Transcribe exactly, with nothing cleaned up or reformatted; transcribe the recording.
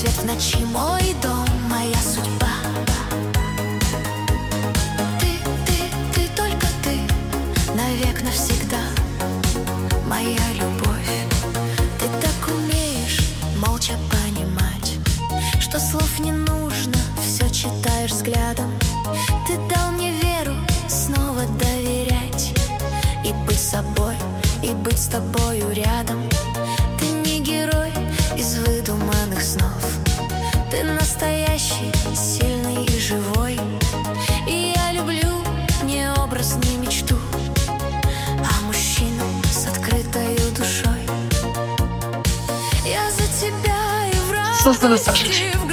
свет в ночи, мой дом, моя судьба. Ты, ты, ты, только ты, навек, навсегда, моя любовь. Ты так умеешь молча понимать, что слов не нужно, все читаешь взглядом. Ты дал мне веру снова доверять и быть собой, и быть с тобою рядом. Ты не герой из выдуманных снов, ты настоящий, сильный и живой. И я люблю не образ, не мечту, а мужчину с открытой душой. Я за тебя и в радости,